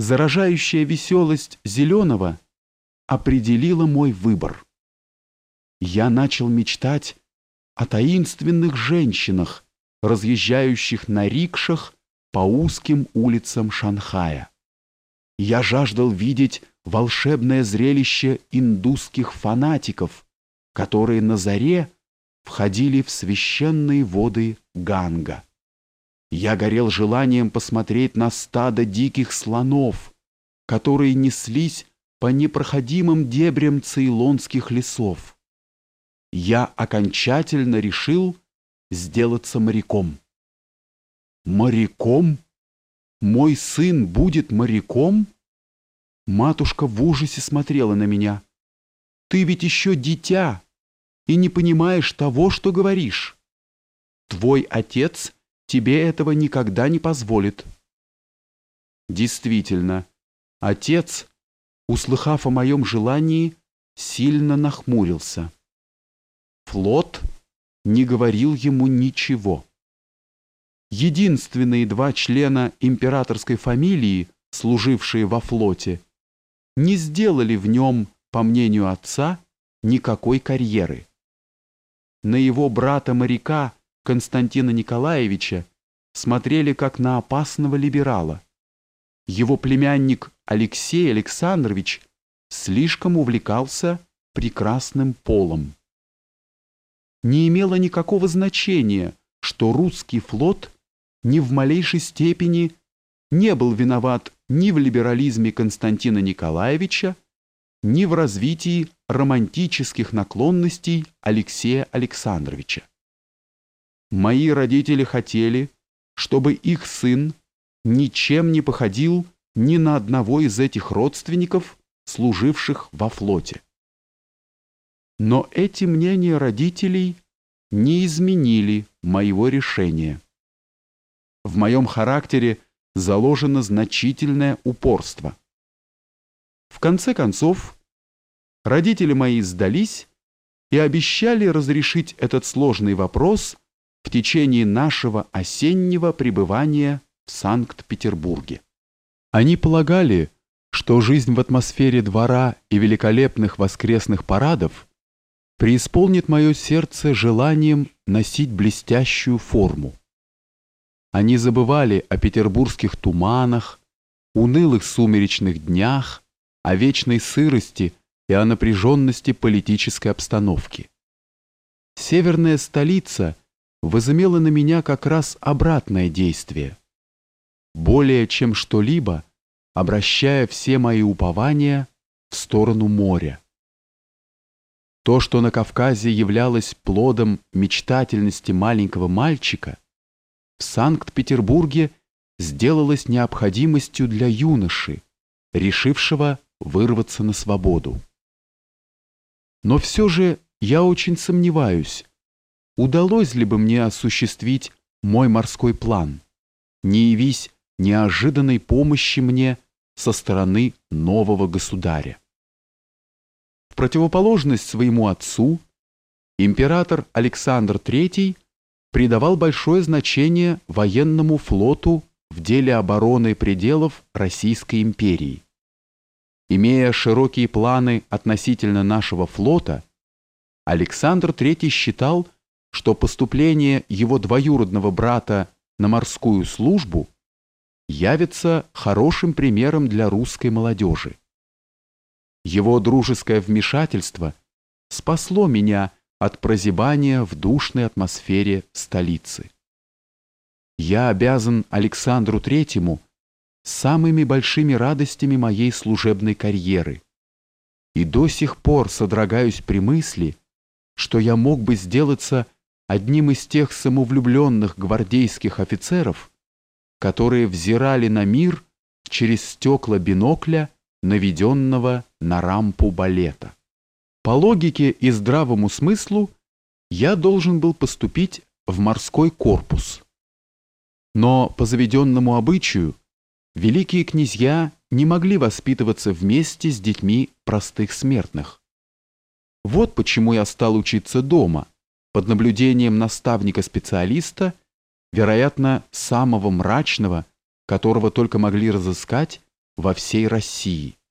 заражающая веселость Зеленого определила мой выбор. Я начал мечтать о таинственных женщинах, разъезжающих на рикшах по узким улицам Шанхая. Я жаждал видеть волшебное зрелище индусских фанатиков, которые на заре входили в священные воды Ганга. Я горел желанием посмотреть на стадо диких слонов, которые неслись по непроходимым дебрям цейлонских лесов. Я окончательно решил сделаться моряком. Моряком? Мой сын будет моряком? Матушка в ужасе смотрела на меня. Ты ведь еще дитя и не понимаешь того, что говоришь. Твой отец тебе этого никогда не позволит. Действительно, отец, услыхав о моем желании, сильно нахмурился. Флот не говорил ему ничего. Единственные два члена императорской фамилии, служившие во флоте, не сделали в нем, по мнению отца, никакой карьеры. На его брата-моряка Константина Николаевича смотрели как на опасного либерала. Его племянник Алексей Александрович слишком увлекался прекрасным полом. Не имело никакого значения, что русский флот ни в малейшей степени не был виноват ни в либерализме Константина Николаевича, ни в развитии романтических наклонностей Алексея Александровича. Мои родители хотели, чтобы их сын ничем не походил ни на одного из этих родственников, служивших во флоте. Но эти мнения родителей не изменили моего решения. В моем характере заложено значительное упорство. В конце концов, родители мои сдались и обещали разрешить этот сложный вопрос в течение нашего осеннего пребывания в Санкт-Петербурге. Они полагали, что жизнь в атмосфере двора и великолепных воскресных парадов преисполнит мое сердце желанием носить блестящую форму. Они забывали о петербургских туманах, унылых сумеречных днях, о вечной сырости и о напряженности политической обстановки. Северная столица возымела на меня как раз обратное действие, более чем что-либо обращая все мои упования в сторону моря. То, что на Кавказе являлось плодом мечтательности маленького мальчика, в Санкт-Петербурге сделалось необходимостью для юноши, решившего вырваться на свободу. Но все же я очень сомневаюсь, удалось ли бы мне осуществить мой морской план, не явись неожиданной помощи мне со стороны нового государя. В противоположность своему отцу, император Александр III придавал большое значение военному флоту в деле обороны пределов Российской империи. Имея широкие планы относительно нашего флота, Александр III считал, что поступление его двоюродного брата на морскую службу явится хорошим примером для русской молодежи. Его дружеское вмешательство спасло меня от прозябания в душной атмосфере столицы. Я обязан Александру Третьему самыми большими радостями моей служебной карьеры и до сих пор содрогаюсь при мысли, что я мог бы сделаться одним из тех самовлюбленных гвардейских офицеров, которые взирали на мир через стекла бинокля, наведенного на рампу балета. По логике и здравому смыслу я должен был поступить в морской корпус. Но по заведенному обычаю великие князья не могли воспитываться вместе с детьми простых смертных. Вот почему я стал учиться дома, под наблюдением наставника-специалиста, вероятно, самого мрачного, которого только могли разыскать во всей России.